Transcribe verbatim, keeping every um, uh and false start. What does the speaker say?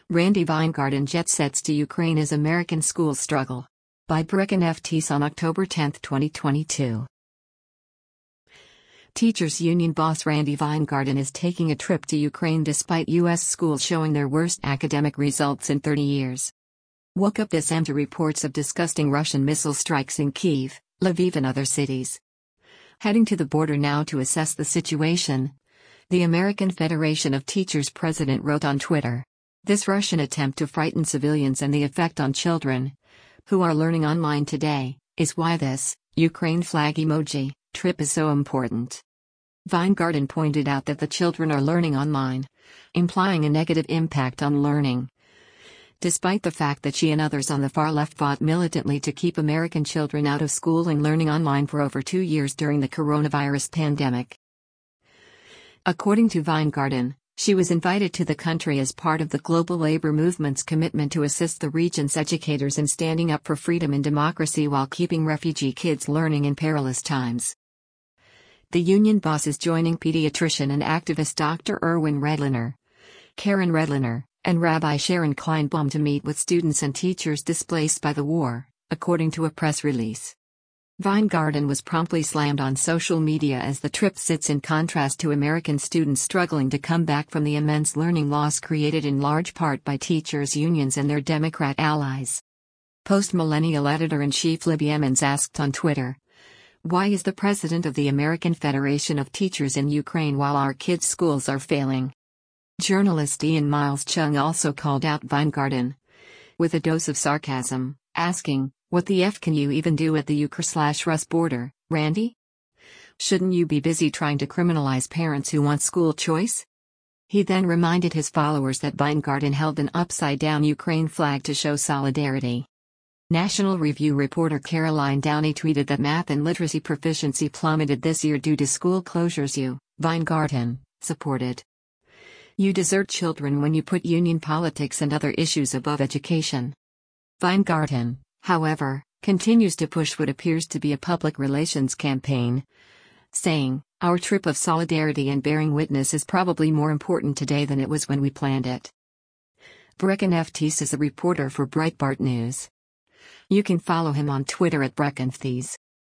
Randy Weingarten jet sets to Ukraine as American schools struggle. By Brecon F. Teese on October tenth, twenty twenty-two. Teachers Union boss Randy Weingarten is taking a trip to Ukraine despite U S schools showing their worst academic results in thirty years. Woke up this M to reports of disgusting Russian missile strikes in Kyiv, Lviv and other cities. Heading to the border now to assess the situation, the American Federation of Teachers president wrote on Twitter. This Russian attempt to frighten civilians and the effect on children, who are learning online today, is why this, Ukraine flag emoji, trip is so important. Weingarten pointed out that the children are learning online, implying a negative impact on learning. Despite the fact that she and others on the far left fought militantly to keep American children out of school and learning online for over two years during the coronavirus pandemic. According to Weingarten, she was invited to the country as part of the global labor movement's commitment to assist the region's educators in standing up for freedom and democracy while keeping refugee kids learning in perilous times. The union boss is joining pediatrician and activist Doctor Erwin Redliner, Karen Redliner, and Rabbi Sharon Kleinbaum to meet with students and teachers displaced by the war, according to a press release. Weingarten was promptly slammed on social media as the trip sits in contrast to American students struggling to come back from the immense learning loss created in large part by teachers' unions and their Democrat allies. Post-millennial editor-in-chief Libby Emmons asked on Twitter, "Why is the president of the American Federation of Teachers in Ukraine while our kids' schools are failing?" Journalist Ian Miles Chung also called out Weingarten, with a dose of sarcasm, asking, "What the F can you even do at the Ukraine-Rus border, Randy? Shouldn't you be busy trying to criminalize parents who want school choice?" He then reminded his followers that Weingarten held an upside-down Ukraine flag to show solidarity. National Review reporter Caroline Downey tweeted that math and literacy proficiency plummeted this year due to school closures. You, Weingarten, supported. You desert children when you put union politics and other issues above education. Weingarten, however, continues to push what appears to be a public relations campaign, saying, "Our trip of solidarity and bearing witness is probably more important today than it was when we planned it." Brecon F. Teese is a reporter for Breitbart News. You can follow him on Twitter at Brecon F. Teese.